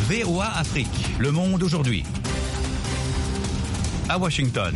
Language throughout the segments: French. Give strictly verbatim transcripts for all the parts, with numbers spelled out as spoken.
V O A Afrique, Le Monde aujourd'hui. À Washington.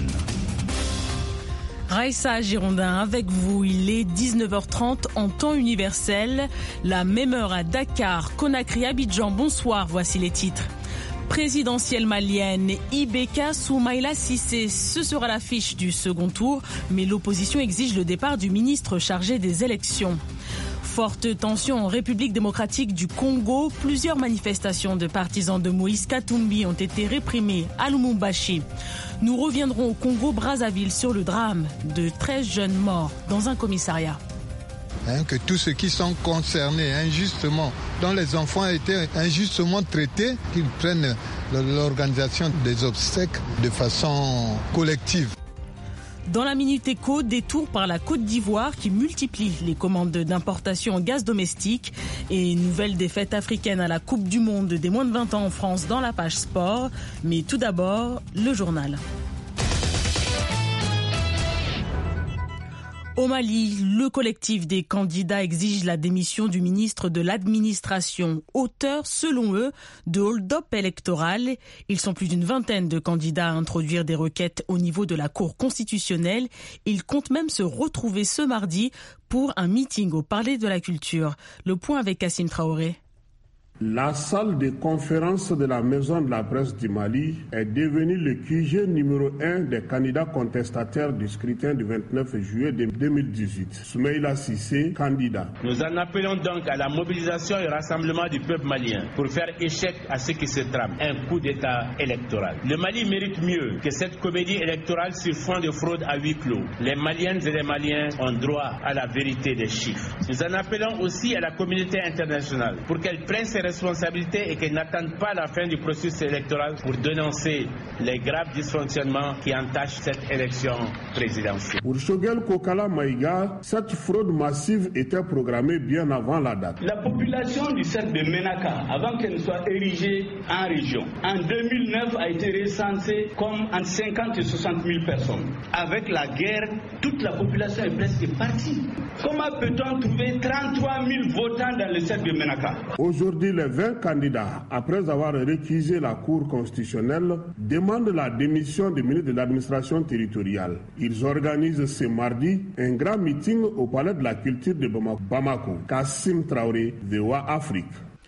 Raïssa Girondin avec vous, il est dix-neuf heures trente en temps universel. La même heure à Dakar, Conakry, Abidjan. Bonsoir, voici les titres. Présidentielle malienne, Ibeka Soumaïla Cissé, ce sera l'affiche du second tour, mais l'opposition exige le départ du ministre chargé des élections. Forte tension en République démocratique du Congo, plusieurs manifestations de partisans de Moïse Katumbi ont été réprimées à Lubumbashi. Nous reviendrons au Congo-Brazzaville sur le drame de treize jeunes morts dans un commissariat. Hein, que tous ceux qui sont concernés injustement, dont les enfants étaient injustement traités, qu'ils prennent l'organisation des obsèques de façon collective. Dans la Minute Éco, détour par la Côte d'Ivoire qui multiplie les commandes d'importation en gaz domestique et une nouvelle défaite africaine à la Coupe du Monde des moins de vingt ans en France dans la page sport. Mais tout d'abord, le journal. Au Mali, le collectif des candidats exige la démission du ministre de l'administration, auteur, selon eux, de hold-up électoral. Ils sont plus d'une vingtaine de candidats à introduire des requêtes au niveau de la Cour constitutionnelle. Ils comptent même se retrouver ce mardi pour un meeting au Palais de la Culture. Le point avec Kassim Traoré. La salle de conférence de la Maison de la Presse du Mali est devenue le Q G numéro un des candidats contestataires du scrutin du vingt-neuf juillet deux mille dix-huit. Soumaïla Cissé, candidat. Nous en appelons donc à la mobilisation et rassemblement du peuple malien pour faire échec à ce qui se trame, un coup d'État électoral. Le Mali mérite mieux que cette comédie électorale sur fond de fraude à huis clos. Les Maliennes et les Maliens ont droit à la vérité des chiffres. Nous en appelons aussi à la communauté internationale pour qu'elle prenne ses responsabilités et qu'elle n'attende pas la fin du processus électoral pour dénoncer les graves dysfonctionnements qui entachent cette élection présidentielle. Pour Shogel Kokala Maïga, cette fraude massive était programmée bien avant la date. La population du cercle de Menaka, avant qu'elle ne soit érigée en région, en deux mille neuf a été recensée comme entre cinquante et soixante mille personnes. Avec la guerre, toute la population est presque partie. Comment peut-on trouver trente-trois mille votants dans le cercle de Menaka? Aujourd'hui, les vingt candidats, après avoir récusé la Cour constitutionnelle, demandent la démission du ministre de l'administration territoriale. Ils organisent ce mardi un grand meeting au Palais de la Culture de Bamako. Kassim Traoré, V O A Afrique.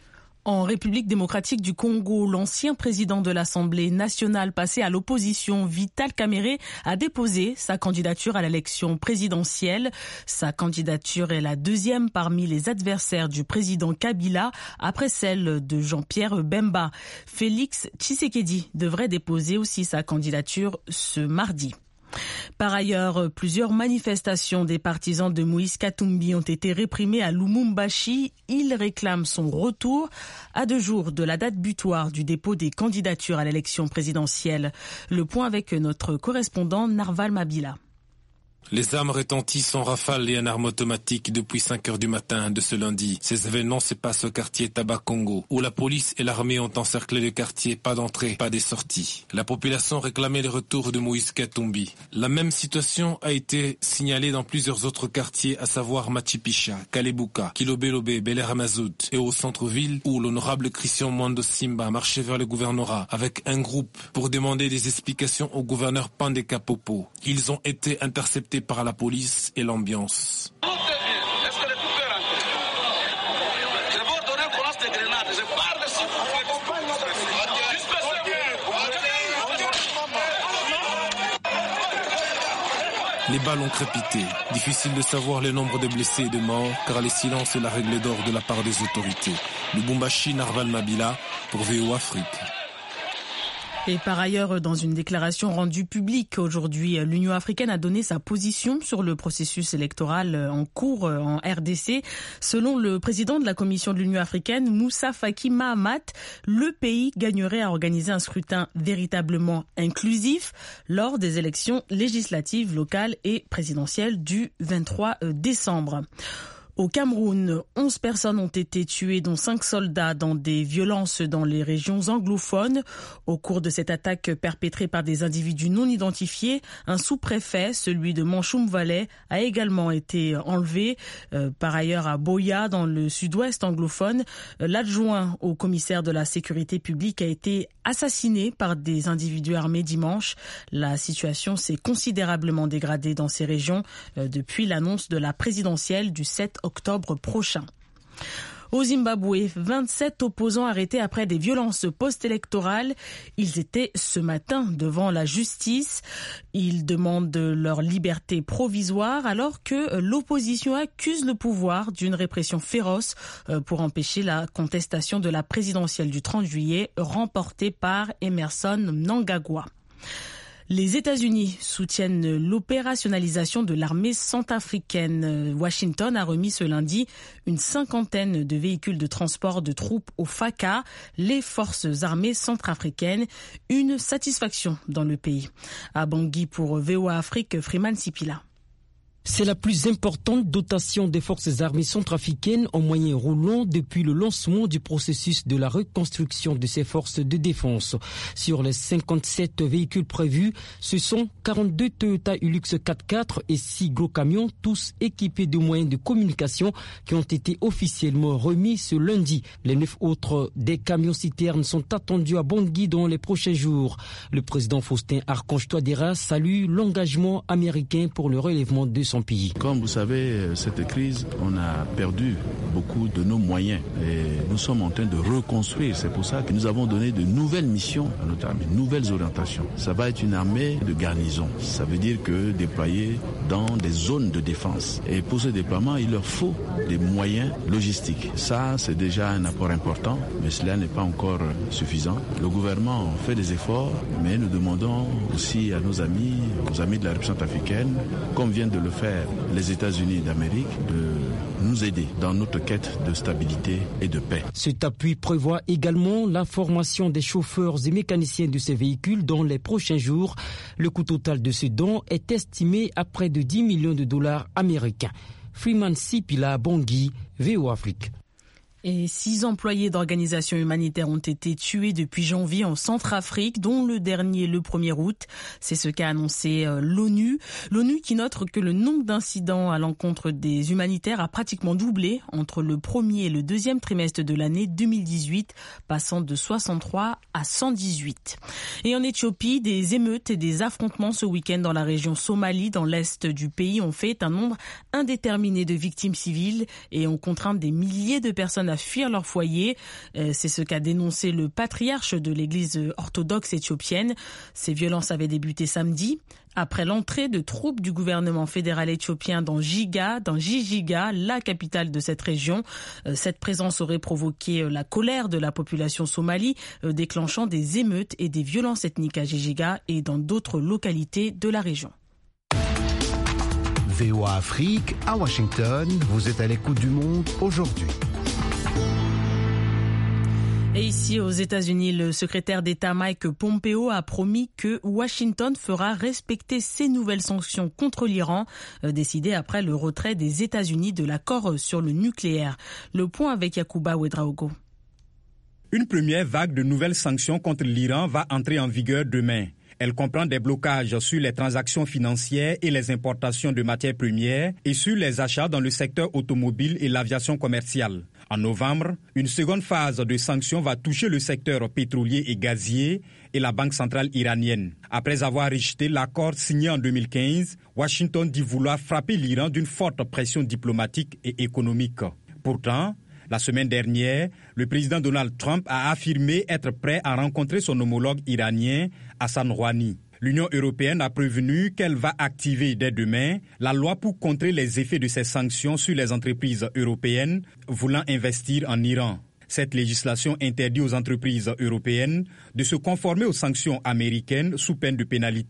En République démocratique du Congo, l'ancien président de l'Assemblée nationale passé à l'opposition, Vital Kamerhe, a déposé sa candidature à l'élection présidentielle. Sa candidature est la deuxième parmi les adversaires du président Kabila, après celle de Jean-Pierre Bemba. Félix Tshisekedi devrait déposer aussi sa candidature ce mardi. Par ailleurs, plusieurs manifestations des partisans de Moïse Katumbi ont été réprimées à Lubumbashi. Ils réclament son retour à deux jours de la date butoir du dépôt des candidatures à l'élection présidentielle. Le point avec notre correspondant Narval Mabila. Les armes retentissent en rafale et en armes automatiques depuis cinq heures du matin de ce lundi. Ces événements se passent au quartier Tabakongo, où la police et l'armée ont encerclé le quartier, pas d'entrée, pas de sortie. La population réclamait le retour de Moïse Katumbi. La même situation a été signalée dans plusieurs autres quartiers, à savoir Machipicha, Kalebuka, Kilobelobe, Belé-Ramazout et au centre-ville, où l'honorable Christian Mwando Simba marchait vers le gouvernorat avec un groupe pour demander des explications au gouverneur Pandeka Popo. Ils ont été interceptés par la police et l'ambiance. Les balles ont crépité. Difficile de savoir le nombre de blessés et de morts, car le silence est la règle d'or de la part des autorités. Lubumbashi, Narval Mabila, pour V O A Afrique. Et par ailleurs, dans une déclaration rendue publique aujourd'hui, l'Union africaine a donné sa position sur le processus électoral en cours en R D C. Selon le président de la Commission de l'Union africaine, Moussa Faki Mahamat, le pays gagnerait à organiser un scrutin véritablement inclusif lors des élections législatives, locales et présidentielles du vingt-trois décembre. Au Cameroun, onze personnes ont été tuées, dont cinq soldats, dans des violences dans les régions anglophones. Au cours de cette attaque perpétrée par des individus non identifiés, un sous-préfet, celui de Manchoum Valley, a également été enlevé. Euh, par ailleurs, à Boya, dans le sud-ouest anglophone, l'adjoint au commissaire de la sécurité publique a été assassiné par des individus armés dimanche. La situation s'est considérablement dégradée dans ces régions euh, depuis l'annonce de la présidentielle du sept octobre prochain. Au Zimbabwe, vingt-sept opposants arrêtés après des violences post-électorales. Ils étaient ce matin devant la justice. Ils demandent leur liberté provisoire alors que l'opposition accuse le pouvoir d'une répression féroce pour empêcher la contestation de la présidentielle du trente juillet remportée par Emerson Mnangagwa. Les États-Unis soutiennent l'opérationnalisation de l'armée centrafricaine. Washington a remis ce lundi une cinquantaine de véhicules de transport de troupes au F A C A, les forces armées centrafricaines, une satisfaction dans le pays. À Bangui pour V O A Afrique, Freeman Sipila. C'est la plus importante dotation des forces armées centrafricaines en moyen roulant depuis le lancement du processus de la reconstruction de ces forces de défense. Sur les cinquante-sept véhicules prévus, ce sont quarante-deux Toyota Hilux quatre-quatre et six gros camions, tous équipés de moyens de communication qui ont été officiellement remis ce lundi. Les neuf autres des camions-citernes sont attendus à Bangui dans les prochains jours. Le président Faustin Archange Touadéra salue l'engagement américain pour le relèvement de son pays. Comme vous savez, cette crise, on a perdu beaucoup de nos moyens et nous sommes en train de reconstruire. C'est pour ça que nous avons donné de nouvelles missions à notre armée, de nouvelles orientations. Ça va être une armée de garnison. Ça veut dire que déployée dans des zones de défense. Et pour ce déploiement, il leur faut des moyens logistiques. Ça, c'est déjà un apport important, mais cela n'est pas encore suffisant. Le gouvernement fait des efforts, mais nous demandons aussi à nos amis, aux amis de la République centrafricaine, comme viennent de le faire les États-Unis d'Amérique, de nous aider dans notre quête de stabilité et de paix. Cet appui prévoit également la formation des chauffeurs et mécaniciens de ces véhicules dans les prochains jours. Le coût total de ce don est estimé à près de dix millions de dollars américains. Freeman Sipila, Bangui, V O A Afrique. Et six employés d'organisations humanitaires ont été tués depuis janvier en Centrafrique, dont le dernier le premier août. C'est ce qu'a annoncé l'ONU. L'ONU qui note que le nombre d'incidents à l'encontre des humanitaires a pratiquement doublé entre le premier et le deuxième trimestre de l'année deux mille dix-huit, passant de soixante-trois à cent dix-huit. Et en Éthiopie, des émeutes et des affrontements ce week-end dans la région Somalie, dans l'est du pays, ont fait un nombre indéterminé de victimes civiles et ont contraint des milliers de personnes à fuir leur foyer. C'est ce qu'a dénoncé le patriarche de l'église orthodoxe éthiopienne. Ces violences avaient débuté samedi après l'entrée de troupes du gouvernement fédéral éthiopien dans Jiga, dans Jijiga, la capitale de cette région. Cette présence aurait provoqué la colère de la population somalie, déclenchant des émeutes et des violences ethniques à Jijiga et dans d'autres localités de la région. V O A Afrique, à Washington, vous êtes à l'écoute du monde aujourd'hui. Et ici, aux États-Unis, le secrétaire d'État Mike Pompeo a promis que Washington fera respecter ses nouvelles sanctions contre l'Iran, euh, décidées après le retrait des États-Unis de l'accord sur le nucléaire. Le point avec Yacouba Ouedraogo. Une première vague de nouvelles sanctions contre l'Iran va entrer en vigueur demain. Elle comprend des blocages sur les transactions financières et les importations de matières premières et sur les achats dans le secteur automobile et l'aviation commerciale. En novembre, une seconde phase de sanctions va toucher le secteur pétrolier et gazier et la Banque centrale iranienne. Après avoir rejeté l'accord signé en deux mille quinze, Washington dit vouloir frapper l'Iran d'une forte pression diplomatique et économique. Pourtant, la semaine dernière, le président Donald Trump a affirmé être prêt à rencontrer son homologue iranien, Hassan Rouhani. L'Union européenne a prévenu qu'elle va activer dès demain la loi pour contrer les effets de ces sanctions sur les entreprises européennes voulant investir en Iran. Cette législation interdit aux entreprises européennes de se conformer aux sanctions américaines sous peine de pénalité.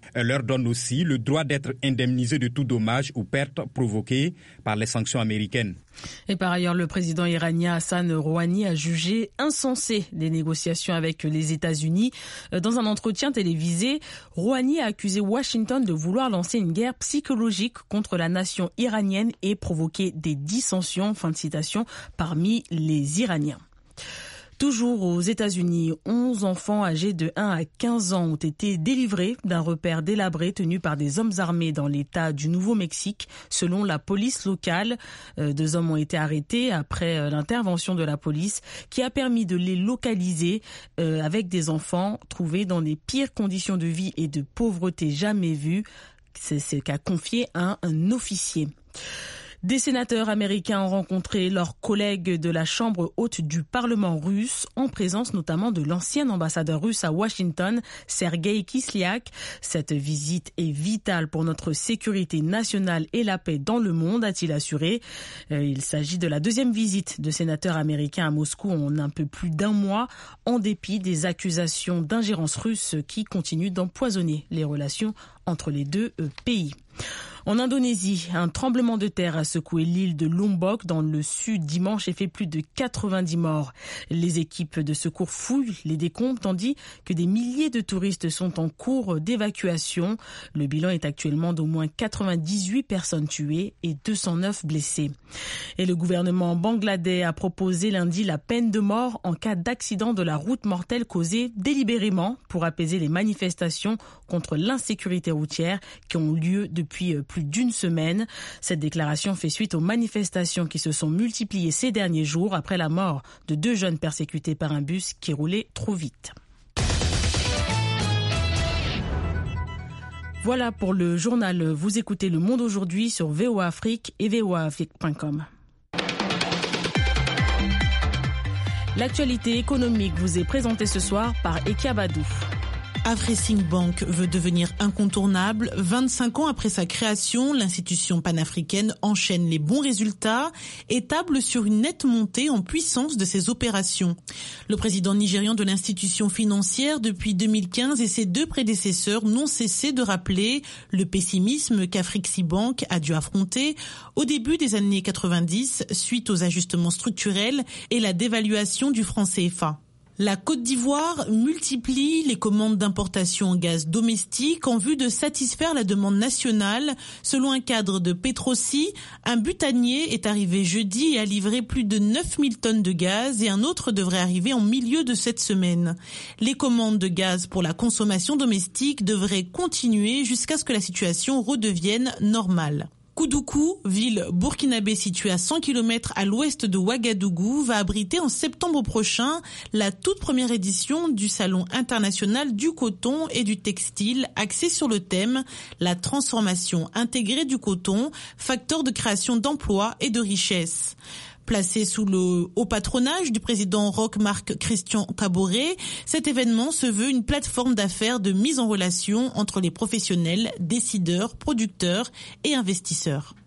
Elle leur donne aussi le droit d'être indemnisés de tout dommage ou perte provoquée par les sanctions américaines. Et par ailleurs, le président iranien Hassan Rouhani a jugé insensé des négociations avec les États-Unis. Dans un entretien télévisé, Rouhani a accusé Washington de vouloir lancer une guerre psychologique contre la nation iranienne et provoquer des dissensions, fin de citation, parmi les Iraniens. Toujours aux États-Unis, onze enfants âgés de un à quinze ans ont été délivrés d'un repère délabré tenu par des hommes armés dans l'État du Nouveau-Mexique. Selon la police locale, deux hommes ont été arrêtés après l'intervention de la police qui a permis de les localiser avec des enfants trouvés dans les pires conditions de vie et de pauvreté jamais vues. C'est ce qu'a confié un, un officier. Des sénateurs américains ont rencontré leurs collègues de la Chambre haute du Parlement russe, en présence notamment de l'ancien ambassadeur russe à Washington, Sergueï Kislyak. Cette visite est vitale pour notre sécurité nationale et la paix dans le monde, a-t-il assuré. Il s'agit de la deuxième visite de sénateurs américains à Moscou en un peu plus d'un mois, en dépit des accusations d'ingérence russe qui continuent d'empoisonner les relations entre les deux pays. En Indonésie, un tremblement de terre a secoué l'île de Lombok dans le sud dimanche et fait plus de quatre-vingt-dix morts. Les équipes de secours fouillent les décombres tandis que des milliers de touristes sont en cours d'évacuation. Le bilan est actuellement d'au moins quatre-vingt-dix-huit personnes tuées et deux cent neuf blessées. Et le gouvernement bangladais a proposé lundi la peine de mort en cas d'accident de la route mortelle causé délibérément pour apaiser les manifestations contre l'insécurité routière qui ont lieu depuis plus d'une semaine. Cette déclaration fait suite aux manifestations qui se sont multipliées ces derniers jours après la mort de deux jeunes persécutés par un bus qui roulait trop vite. Voilà pour le journal. Vous écoutez Le Monde aujourd'hui sur V O A Afrique et V O A Afrique point com. L'actualité économique vous est présentée ce soir par Ekia Badou. Afreximbank veut devenir incontournable. vingt-cinq ans après sa création, l'institution panafricaine enchaîne les bons résultats et table sur une nette montée en puissance de ses opérations. Le président nigérian de l'institution financière depuis deux mille quinze et ses deux prédécesseurs n'ont cessé de rappeler le pessimisme qu'Afreximbank a dû affronter au début des années quatre-vingt-dix suite aux ajustements structurels et la dévaluation du franc C F A. La Côte d'Ivoire multiplie les commandes d'importation en gaz domestique en vue de satisfaire la demande nationale. Selon un cadre de Petrosi, un butanier est arrivé jeudi et a livré plus de neuf mille tonnes de gaz et un autre devrait arriver en milieu de cette semaine. Les commandes de gaz pour la consommation domestique devraient continuer jusqu'à ce que la situation redevienne normale. Koudougou, ville burkinabé située à cent kilomètres à l'ouest de Ouagadougou, va abriter en septembre prochain la toute première édition du Salon international du coton et du textile axé sur le thème « La transformation intégrée du coton, facteur de création d'emplois et de richesse ». Placé sous le haut patronage du président Roch-Marc Christian Kaboré, cet événement se veut une plateforme d'affaires de mise en relation entre les professionnels, décideurs, producteurs et investisseurs.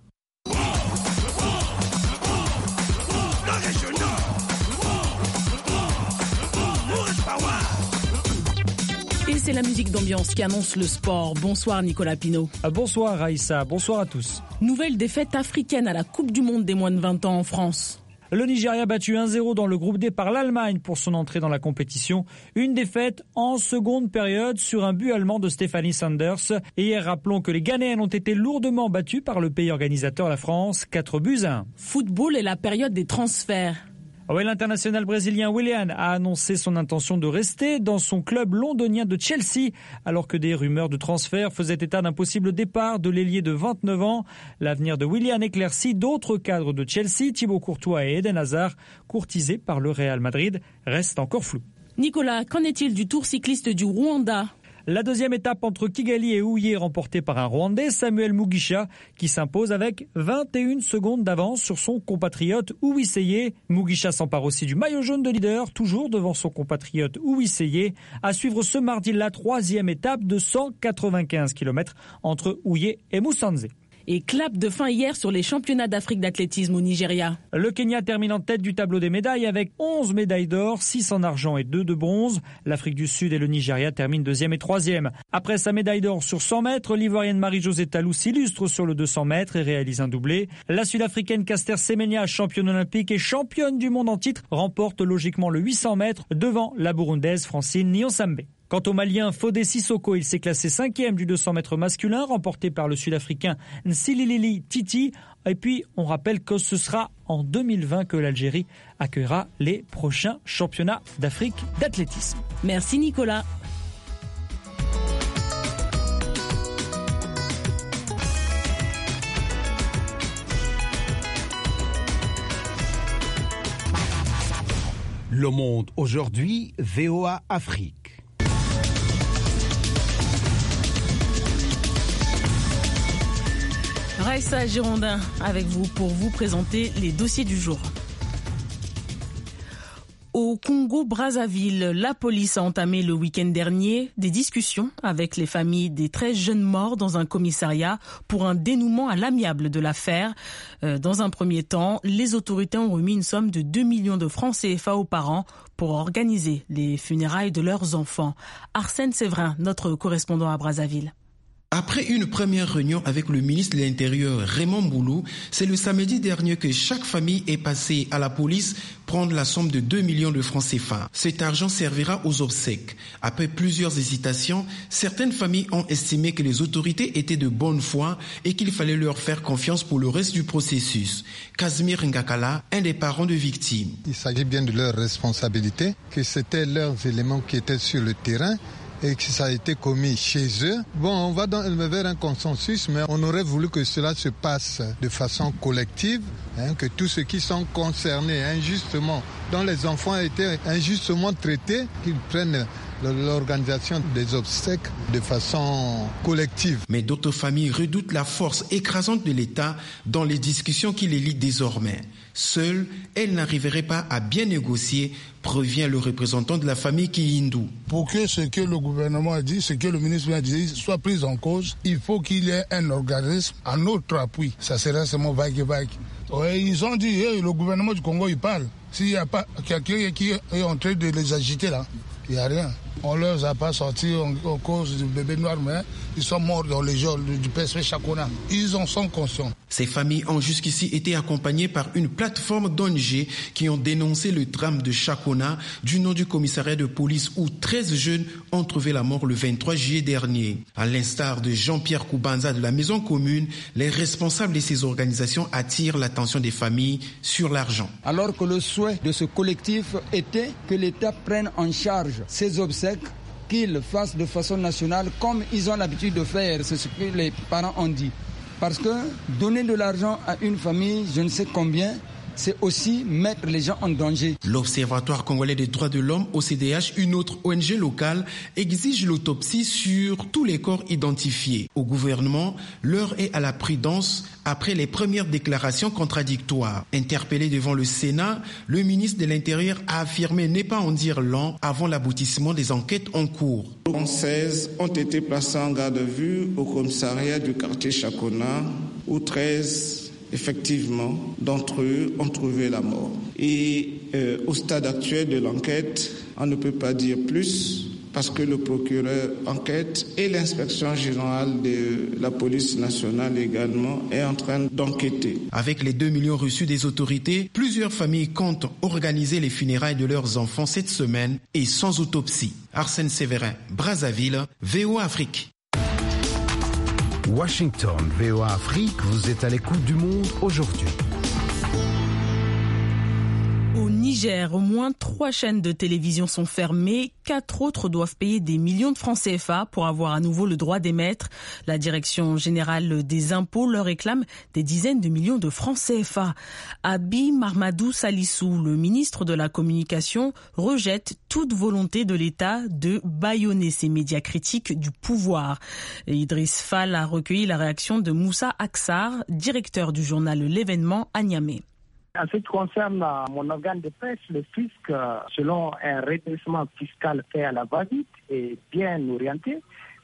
Et c'est la musique d'ambiance qui annonce le sport. Bonsoir Nicolas Pinault. Bonsoir Raïssa, bonsoir à tous. Nouvelle défaite africaine à la Coupe du Monde des moins de vingt ans en France. Le Nigeria battu un zéro dans le groupe D par l'Allemagne pour son entrée dans la compétition. Une défaite en seconde période sur un but allemand de Stéphanie Sanders. Et hier, rappelons que les Ghanéens ont été lourdement battus par le pays organisateur, la France, quatre buts à un. Football et la période des transferts. Ouais, l'international brésilien Willian a annoncé son intention de rester dans son club londonien de Chelsea, alors que des rumeurs de transfert faisaient état d'un possible départ de l'ailier de vingt-neuf ans. L'avenir de Willian éclairci, d'autres cadres de Chelsea, Thibaut Courtois et Eden Hazard, courtisés par le Real Madrid, restent encore flous. Nicolas, qu'en est-il du Tour cycliste du Rwanda ? La deuxième étape entre Kigali et Huye remportée par un Rwandais, Samuel Mugisha, qui s'impose avec vingt et une secondes d'avance sur son compatriote Uwiseye. Mugisha s'empare aussi du maillot jaune de leader, toujours devant son compatriote Uwiseye. À suivre ce mardi la troisième étape de cent quatre-vingt-quinze kilomètres entre Huye et Musanze. Et clap de fin hier sur les championnats d'Afrique d'athlétisme au Nigeria. Le Kenya termine en tête du tableau des médailles avec onze médailles d'or, six en argent et deux de bronze. L'Afrique du Sud et le Nigeria terminent deuxième et troisième. Après sa médaille d'or sur cent mètres, l'Ivoirienne Marie-Josée Talou s'illustre sur le deux cents mètres et réalise un doublé. La Sud-Africaine Caster Semenya, championne olympique et championne du monde en titre, remporte logiquement le huit cents mètres devant la Burundaise Francine Niyonsambé. Quant au Malien Fodé Sissoko, il s'est classé cinquième du deux cents mètres masculin, remporté par le Sud-Africain Nsililili Titi. Et puis, on rappelle que ce sera en deux mille vingt que l'Algérie accueillera les prochains championnats d'Afrique d'athlétisme. Merci Nicolas. Le Monde aujourd'hui, V O A Afrique. Raissa Girondin avec vous pour vous présenter les dossiers du jour. Au Congo-Brazzaville, la police a entamé le week-end dernier des discussions avec les familles des treize jeunes morts dans un commissariat pour un dénouement à l'amiable de l'affaire. Dans un premier temps, les autorités ont remis une somme de deux millions de francs C F A aux parents pour organiser les funérailles de leurs enfants. Arsène Séverin, notre correspondant à Brazzaville. Après une première réunion avec le ministre de l'Intérieur Raymond Boulou, c'est le samedi dernier que chaque famille est passée à la police prendre la somme de deux millions de francs C F A. Cet argent servira aux obsèques. Après plusieurs hésitations, certaines familles ont estimé que les autorités étaient de bonne foi et qu'il fallait leur faire confiance pour le reste du processus. Casimir Ngakala, un des parents de victimes. Il s'agit bien de leur responsabilité, que c'était leurs éléments qui étaient sur le terrain et que ça a été commis chez eux. Bon, on va dans, vers un consensus, mais on aurait voulu que cela se passe de façon collective, hein, que tous ceux qui sont concernés injustement, dont les enfants ont été injustement traités, qu'ils prennent l'organisation des obsèques de façon collective. Mais d'autres familles redoutent la force écrasante de l'État dans les discussions qui les lient désormais. Seule, elle n'arriverait pas à bien négocier, prévient le représentant de la famille Kihindou. Pour que ce que le gouvernement a dit, ce que le ministre a dit soit pris en cause, il faut qu'il y ait un organisme à notre appui. Ça serait seulement vague et vague. Ouais, ils ont dit, hey, le gouvernement du Congo, il parle. S'il n'y a pas quelqu'un qui est en train de les agiter là, il n'y a rien. On ne leur a pas sorti en, en cause du bébé noir, mais ils sont morts dans les jours du P S P Chakona. Ils en sont conscients. Ces familles ont jusqu'ici été accompagnées par une plateforme d'O N G qui ont dénoncé le drame de Chakona du nom du commissariat de police où treize jeunes ont trouvé la mort le vingt-trois juillet dernier. À l'instar de Jean-Pierre Koubanza de la Maison Commune, les responsables de ces organisations attirent l'attention des familles sur l'argent. Alors que le souhait de ce collectif était que l'État prenne en charge ces obsèques, qu'ils fassent de façon nationale comme ils ont l'habitude de faire, c'est ce que les parents ont dit. Parce que donner de l'argent à une famille, je ne sais combien, c'est aussi mettre les gens en danger. L'Observatoire congolais des droits de l'homme, O C D H, une autre O N G locale, exige l'autopsie sur tous les corps identifiés. Au gouvernement, l'heure est à la prudence après les premières déclarations contradictoires. Interpellé devant le Sénat, le ministre de l'Intérieur a affirmé ne pas en dire long avant l'aboutissement des enquêtes en cours. seize ont été placés en garde à vue au commissariat du quartier Chakona, où treize effectivement, d'entre eux ont trouvé la mort. Et euh, au stade actuel de l'enquête, on ne peut pas dire plus parce que le procureur enquête et l'inspection générale de la police nationale également est en train d'enquêter. Avec les deux millions reçus des autorités, plusieurs familles comptent organiser les funérailles de leurs enfants cette semaine et sans autopsie. Arsène Séverin, Brazzaville, V O A Afrique. Washington, V O A Afrique, vous êtes à l'écoute du monde aujourd'hui. Au Niger, au moins trois chaînes de télévision sont fermées. Quatre autres doivent payer des millions de francs C F A pour avoir à nouveau le droit d'émettre. La Direction générale des impôts leur réclame des dizaines de millions de francs C F A. Abi Marmadou Salissou, le ministre de la Communication, rejette toute volonté de l'État de bâillonner ces médias critiques du pouvoir. Et Idriss Fall a recueilli la réaction de Moussa Aksar, directeur du journal L'Événement à Niamey. En ce qui concerne mon organe de presse, le fisc, selon un redressement fiscal fait à la va-vite, est bien orienté.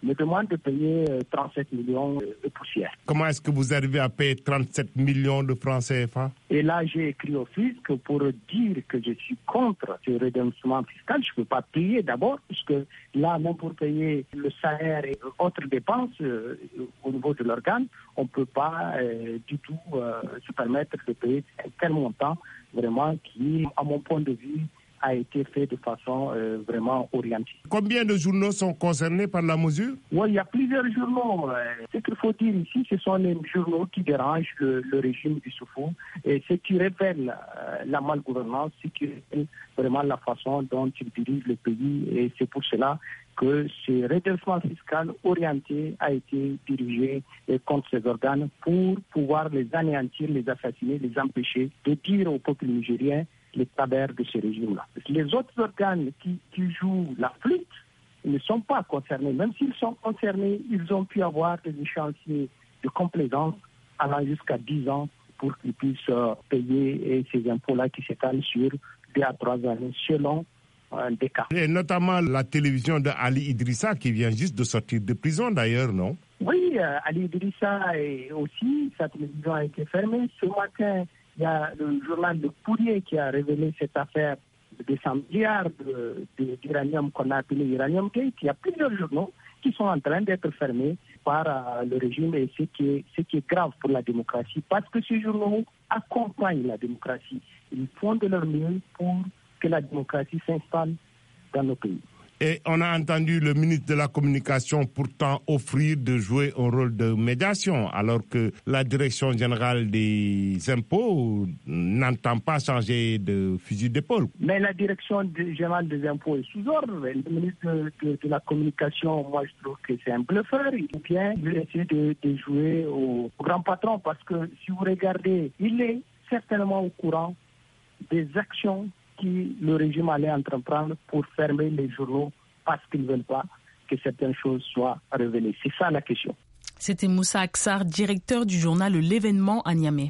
me demande de payer trente-sept millions de poussières. Comment est-ce que vous arrivez à payer trente-sept millions de francs C F A? Et là, j'ai écrit au fisc pour dire que je suis contre ce redressement fiscal. Je ne peux pas payer d'abord, puisque là, même pour payer le salaire et autres dépenses euh, au niveau de l'organe, on ne peut pas euh, du tout euh, se permettre de payer un tel montant, vraiment, qui, à mon point de vue, a été fait de façon euh, vraiment orientée. Combien de journaux sont concernés par la mesure? Oui, il y a plusieurs journaux. Ce qu'il faut dire ici, ce sont les journaux qui dérangent le, le régime du Issoufou et ce qui révèle euh, la malgouvernance, ce qui révèle vraiment la façon dont il dirige le pays. Et c'est pour cela que ce redressement fiscal orienté a été dirigé contre ces organes pour pouvoir les anéantir, les assassiner, les empêcher de dire au peuple nigérien les travers de ce régime-là. Les autres organes qui, qui jouent la flûte ne sont pas concernés. Même s'ils sont concernés, ils ont pu avoir des échéanciers de complaisance allant jusqu'à dix ans pour qu'ils puissent euh, payer ces impôts-là qui s'étalent sur deux à trois années selon euh, des cas. Et notamment la télévision de Ali Idrissa qui vient juste de sortir de prison d'ailleurs, non? Oui, euh, Ali Idrissa est aussi, sa télévision a été fermée. Ce matin, il y a le journal Le Courrier qui a révélé cette affaire de cent milliards de, de, d'uranium qu'on a appelé Uranium Gate. Il y a plusieurs journaux qui sont en train d'être fermés par euh, le régime et ce qui, est, ce qui est grave pour la démocratie parce que ces journaux accompagnent la démocratie. Ils font de leur mieux pour que la démocratie s'installe dans nos pays. Et on a entendu le ministre de la Communication pourtant offrir de jouer un rôle de médiation, alors que la Direction générale des impôts n'entend pas changer de fusil d'épaule. Mais la Direction générale des impôts est sous ordre. Le ministre de, de, de la Communication, moi je trouve que c'est un bluffeur. Il vient essayer de, de jouer au, au grand patron, parce que si vous regardez, il est certainement au courant des actions qui le régime allait entreprendre pour fermer les journaux parce qu'ils ne veulent pas que certaines choses soient révélées. C'est ça la question. C'était Moussa Aksar, directeur du journal L'événement à Niamey.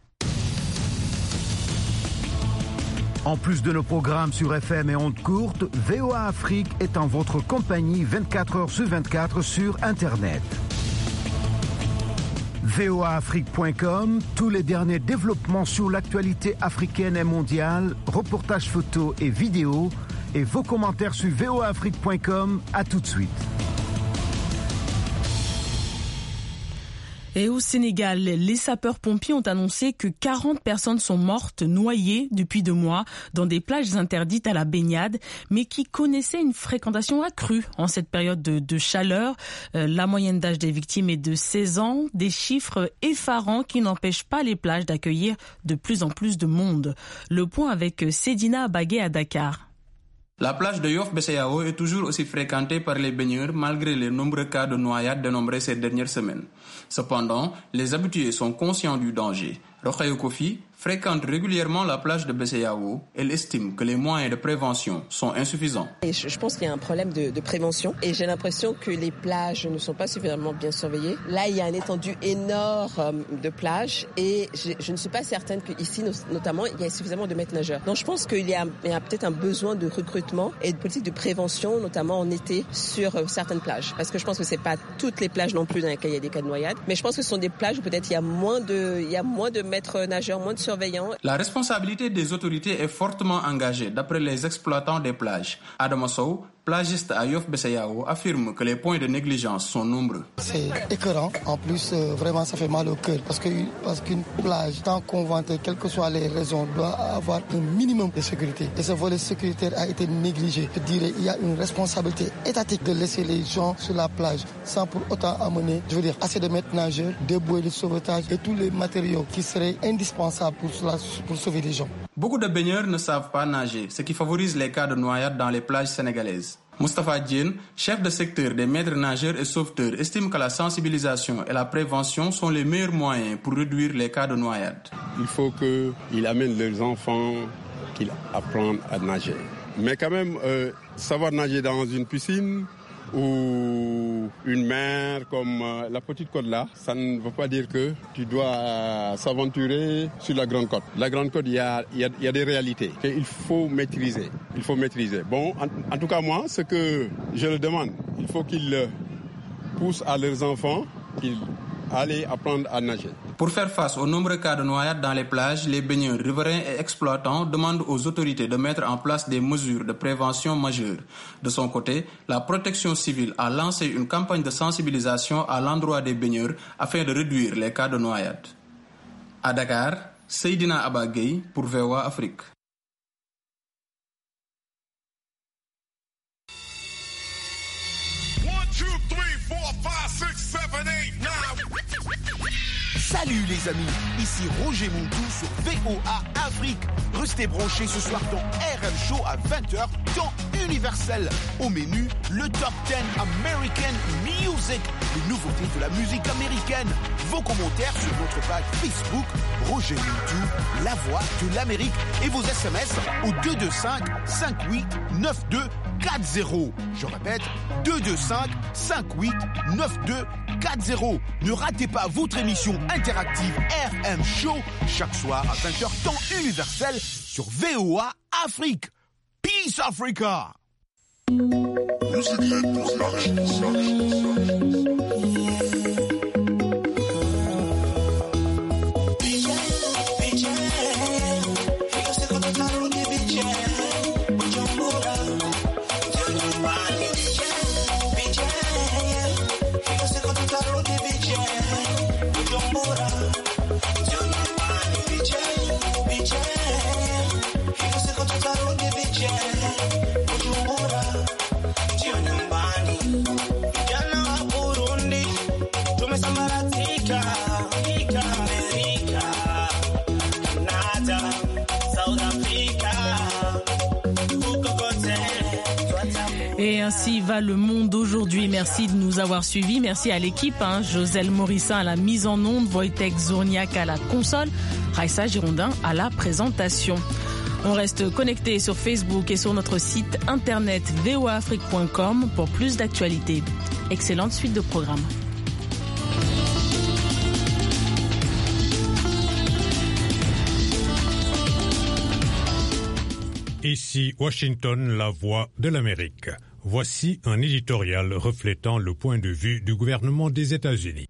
En plus de nos programmes sur F M et ondes courtes, V O A Afrique est en votre compagnie vingt-quatre heures sur vingt-quatre sur Internet. V O A Afrique point com, tous les derniers développements sur l'actualité africaine et mondiale, reportages photos et vidéos, et vos commentaires sur V O A Afrique point com. À tout de suite. Et au Sénégal, les sapeurs-pompiers ont annoncé que quarante personnes sont mortes noyées depuis deux mois dans des plages interdites à la baignade, mais qui connaissaient une fréquentation accrue en cette période de, de chaleur. Euh, la moyenne d'âge des victimes est de seize ans, des chiffres effarants qui n'empêchent pas les plages d'accueillir de plus en plus de monde. Le point avec Sedina Bagué à Dakar. La plage de Yoff Besseyao est toujours aussi fréquentée par les baigneurs malgré les nombreux cas de noyades dénombrés ces dernières semaines. Cependant, les habitués sont conscients du danger. Rokhaya Kofi fréquente régulièrement la plage de Besseyao. Elle estime que les moyens de prévention sont insuffisants. Et je, je pense qu'il y a un problème de, de prévention et j'ai l'impression que les plages ne sont pas suffisamment bien surveillées. Là, il y a une étendue énorme de plages et je, je ne suis pas certaine qu'ici, notamment, il y a suffisamment de maîtres nageurs. Donc je pense qu'il y a, il y a peut-être un besoin de recrutement et de politique de prévention, notamment en été, sur certaines plages. Parce que je pense que c'est pas toutes les plages non plus dans lesquelles il y a des cas de noyade, mais je pense que ce sont des plages où peut-être il y a moins de, il y a moins de maîtres nageurs, moins de surveillants. La responsabilité des autorités est fortement engagée d'après les exploitants des plages. Adam Sow, plagiste à Yoff Besseyao, affirme que les points de négligence sont nombreux. C'est écœurant. En plus, euh, vraiment, ça fait mal au cœur parce que parce qu'une plage, tant qu'on vante, quelles que soient les raisons, doit avoir un minimum de sécurité. Et ce volet sécuritaire a été négligé. Je dirais, il y a une responsabilité étatique de laisser les gens sur la plage sans pour autant amener, je veux dire, assez de maîtres nageurs, des bouées de sauvetage et tous les matériaux qui seraient indispensables pour, pour sauver les gens. Beaucoup de baigneurs ne savent pas nager, ce qui favorise les cas de noyade dans les plages sénégalaises. Moustapha Djen, chef de secteur des maîtres nageurs et sauveteurs, estime que la sensibilisation et la prévention sont les meilleurs moyens pour réduire les cas de noyade. Il faut qu'ils amènent leurs enfants, qu'ils apprennent à nager. Mais quand même, euh, savoir nager dans une piscine ou une mer comme euh, la Petite Côte là, ça ne veut pas dire que tu dois euh, s'aventurer sur la Grande Côte. La Grande Côte, il y a, y, a, y a des réalités qu'il faut maîtriser. Il faut maîtriser. Bon, en, en tout cas moi, ce que je le demande, il faut qu'il euh, poussent à leurs enfants qu'ils allaient apprendre à nager. Pour faire face aux nombreux cas de noyades dans les plages, les baigneurs, riverains et exploitants demandent aux autorités de mettre en place des mesures de prévention majeures. De son côté, la protection civile a lancé une campagne de sensibilisation à l'endroit des baigneurs afin de réduire les cas de noyade. À Dakar, Seydina Abagay pour V O A Afrique. Salut les amis, ici Roger Muntou sur V O A Afrique. Restez branchés ce soir dans R M Show à vingt heures, temps universel. Au menu, le Top dix American Music, les nouveautés de la musique américaine. Vos commentaires sur notre page Facebook, Roger Muntou, la voix de l'Amérique. Et vos S M S au deux deux cinq, cinq huit neuf deux quatre zéro. Je répète, deux deux cinq, cinq huit neuf deux quatre zéro. Ne ratez pas votre émission interactive R M Show chaque soir à vingt heures temps universel sur V O A Afrique. Peace Africa. Et ainsi va le monde aujourd'hui. Merci de nous avoir suivis. Merci à l'équipe, hein. Joselle Morissin à la mise en onde, Wojtek Zorniak à la console, Raissa Girondin à la présentation. On reste connecté sur Facebook et sur notre site internet v o a afrique point com pour plus d'actualités. Excellente suite de programmes. Ici Washington, la voix de l'Amérique. Voici un éditorial reflétant le point de vue du gouvernement des États-Unis.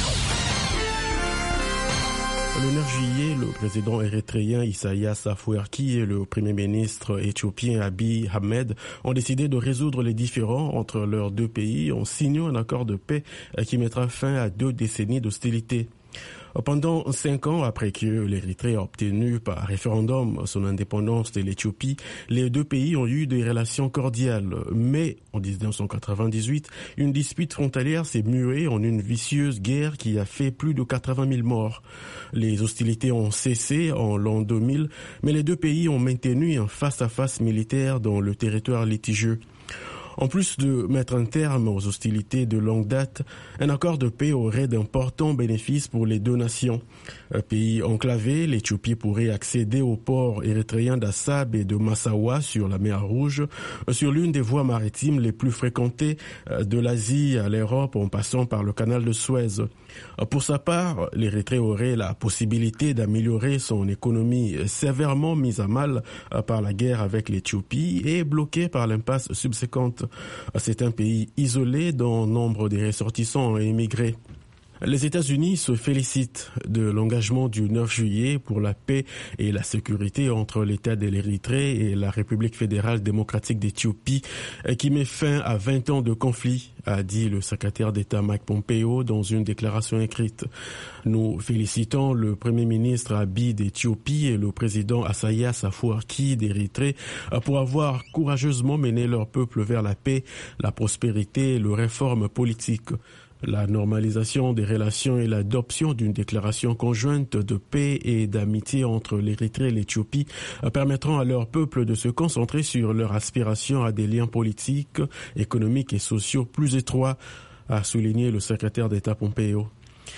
Le neuf juillet, le président érythréen Isaias Afwerki et le premier ministre éthiopien Abiy Ahmed ont décidé de résoudre les différends entre leurs deux pays en signant un accord de paix qui mettra fin à deux décennies d'hostilité. Pendant cinq ans après que l'Érythrée a obtenu par référendum son indépendance de l'Éthiopie, les deux pays ont eu des relations cordiales. Mais en dix-neuf cent quatre-vingt-dix-huit, une dispute frontalière s'est muée en une vicieuse guerre qui a fait plus de quatre-vingt mille morts. Les hostilités ont cessé en l'an deux mille, mais les deux pays ont maintenu un face-à-face militaire dans le territoire litigieux. En plus de mettre un terme aux hostilités de longue date, un accord de paix aurait d'importants bénéfices pour les deux nations. Un pays enclavé, l'Éthiopie pourrait accéder aux ports érythréens d'Assab et de Massawa sur la mer Rouge, sur l'une des voies maritimes les plus fréquentées de l'Asie à l'Europe en passant par le canal de Suez. Pour sa part, l'Érythrée aurait la possibilité d'améliorer son économie sévèrement mise à mal par la guerre avec l'Éthiopie et bloquée par l'impasse subséquente. C'est un pays isolé dont nombre des ressortissants ont émigré. Les États-Unis se félicitent de l'engagement du neuf juillet pour la paix et la sécurité entre l'État de l'Érythrée et la République fédérale démocratique d'Éthiopie qui met fin à vingt ans de conflit, a dit le secrétaire d'État Mike Pompeo dans une déclaration écrite. Nous félicitons le Premier ministre Abiy d'Éthiopie et le président Isaias Afwerki d'Érythrée pour avoir courageusement mené leur peuple vers la paix, la prospérité et les réformes politiques. La normalisation des relations et l'adoption d'une déclaration conjointe de paix et d'amitié entre l'Érythrée et l'Éthiopie permettront à leur peuple de se concentrer sur leur aspiration à des liens politiques, économiques et sociaux plus étroits, a souligné le secrétaire d'État Pompeo.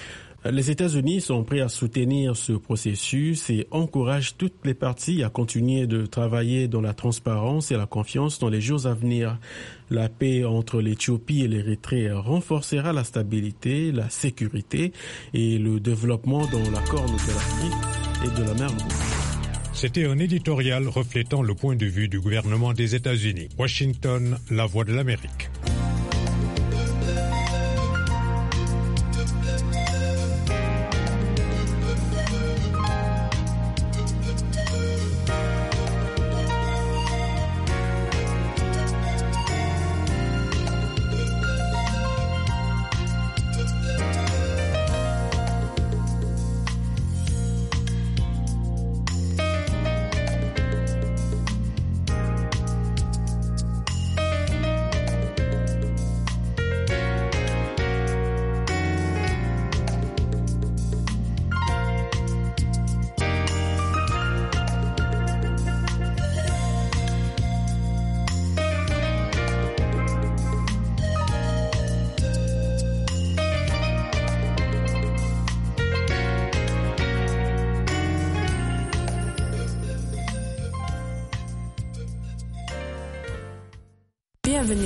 Les États-Unis sont prêts à soutenir ce processus et encouragent toutes les parties à continuer de travailler dans la transparence et la confiance dans les jours à venir. La paix entre l'Éthiopie et l'Érythrée renforcera la stabilité, la sécurité et le développement dans la Corne de l'Afrique et de la mer Rouge. C'était un éditorial reflétant le point de vue du gouvernement des États-Unis. Washington, la voix de l'Amérique.